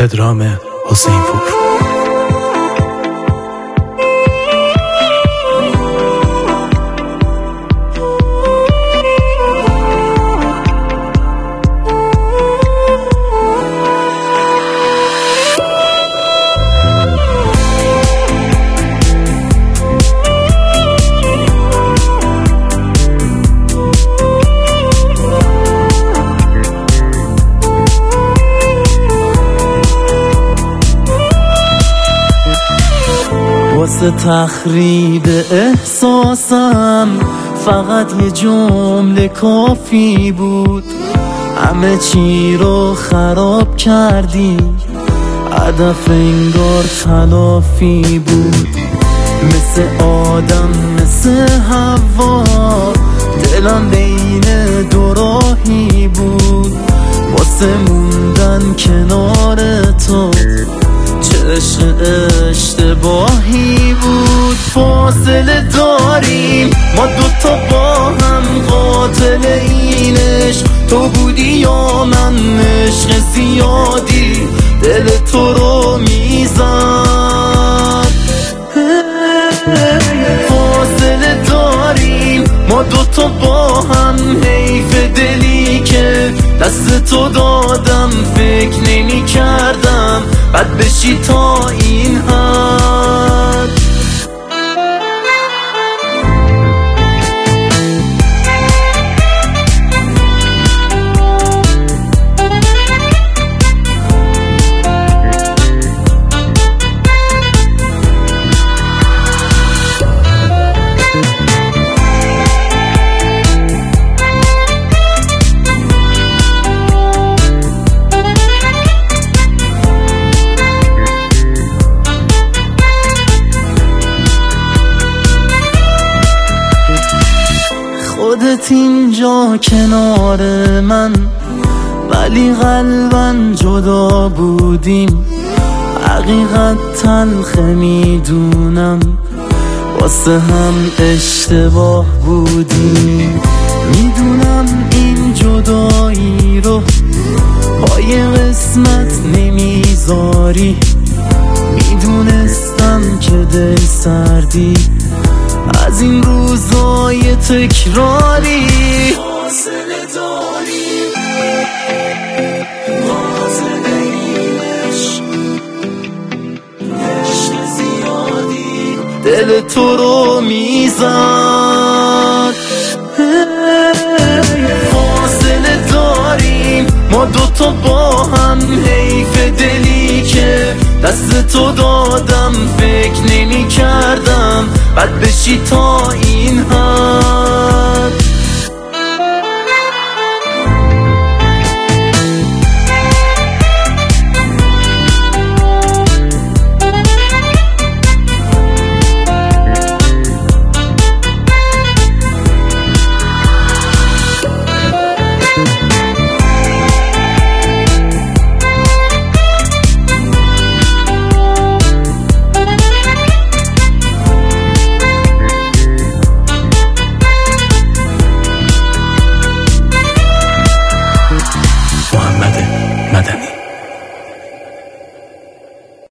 پدرام حسینپور. واسه تخریب احساسم فقط یه جمله کافی بود. همه چی رو خراب کردی، هدف انگار تلافی بود. مثل آدم مثل حوا دلم بین دو راهی بود. واسه موندن کنار تو چه عشق اشتباهی بود. فاصله داریم ما دوتا با هم، قاتل اینش تو بودی یا من؟ عشق زیادی دل تو رو میزد. فاصله داریم ما دوتا با هم، حیف دلی که دست تو دادم. فکر نمی کردم بد بشی تا این حد. خودت اینجا کنار من، ولی قلباً جدا بودیم. حقیقت تلخ میدونم، واسه هم اشتباه بودیم. میدونم این جدایی رو پای قسمت نمیذاری. میدونستم که دل سردی از این روزای تکراری. فاصله داریم، فاصله اینش عشق زیادی دل تو رو میزد. فاصله داریم ما دوتا با هم، حیف دلی که دست تو دادم. فکر نمی کردم بد بشی تا این هم.